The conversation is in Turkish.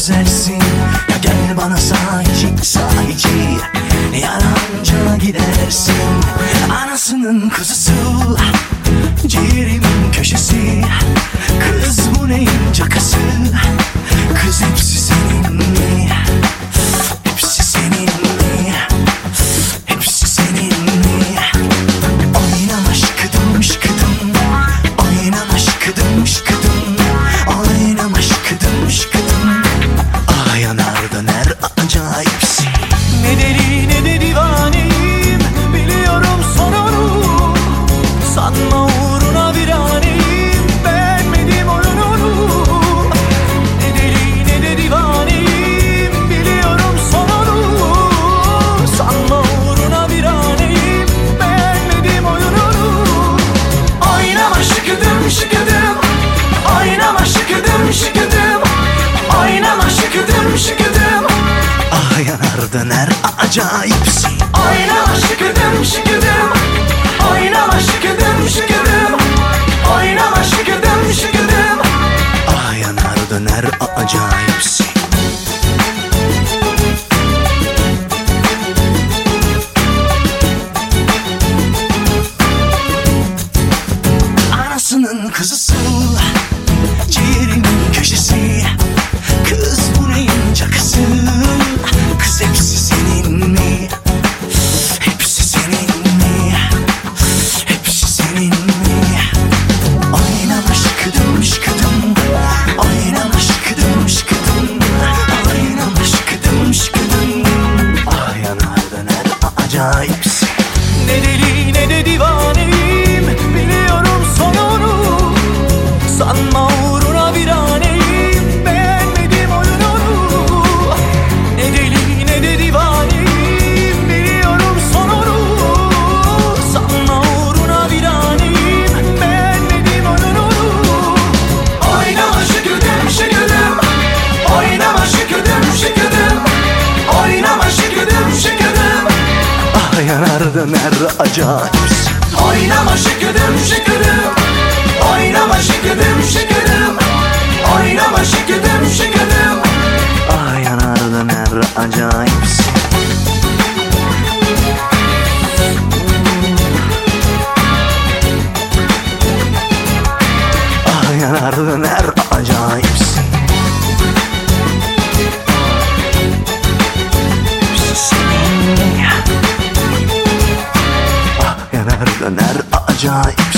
güzelsin. Ya gel bana sahici sahici, yalanca gidersin. Anasının kuzusu, ciğerimin köşesi. Kız bu neyin cakası? Kız hepsi senin mi? Hepsi senin mi? Hepsi senin mi? Oynama şıkıdım şıkıdım, oynama şıkıdım şıkıdım, oynama şıkıdım şıkıdım. Ah yanar döner acayipsin. Ne deli ne de divaneyim, biliyorum sonunu. Sanma uğruna viraneyim, beğenmedim oyununu. Ne deli ne de divaneyim, biliyorum sonunu. Sanma uğruna viraneyim, beğenmedim oyununu. Oynama şıkıdım şıkıdım, oynama şıkıdım şıkıdım, oynama şıkıdım şıkıdım. Ah yanar döner acayipsin. Oynama şıkıdım şıkıdım, oynama şıkıdım şıkıdım, oynama şıkıdım şıkıdım. Ah yanar döner acayipsin. Anasının kuzusu, ciğerimin köşesi. Kız bu neyin cakası? Kız hepsi senin mi? Hepsi senin mi? Hepsi senin mi? Oynama şıkıdım şıkıdım, oynama şıkıdım şıkıdım, oynama şıkıdım şıkıdım. Ah yanar döner acayipsin. Ne deli ne de divaneyim, biliyorum sonunu. Sanma uğruna viraneyim, beğenmedim oyununu. Ne deli ne de divaneyim, biliyorum sonunu. Sanma uğruna viraneyim, beğenmedim oyununu. Oynama şıkıdım şıkıdım, oynama şıkıdım şıkıdım, oynama şıkıdım şıkıdım. Ah yanar döner acayipsin. Oynama şıkıdım şıkıdım, oynama şıkıdım şıkıdım, oynama şıkıdım şıkıdım. Ah yanar döner acayipsin. Ah yanar döner acayipsin. Ah yanar döner acayipsin.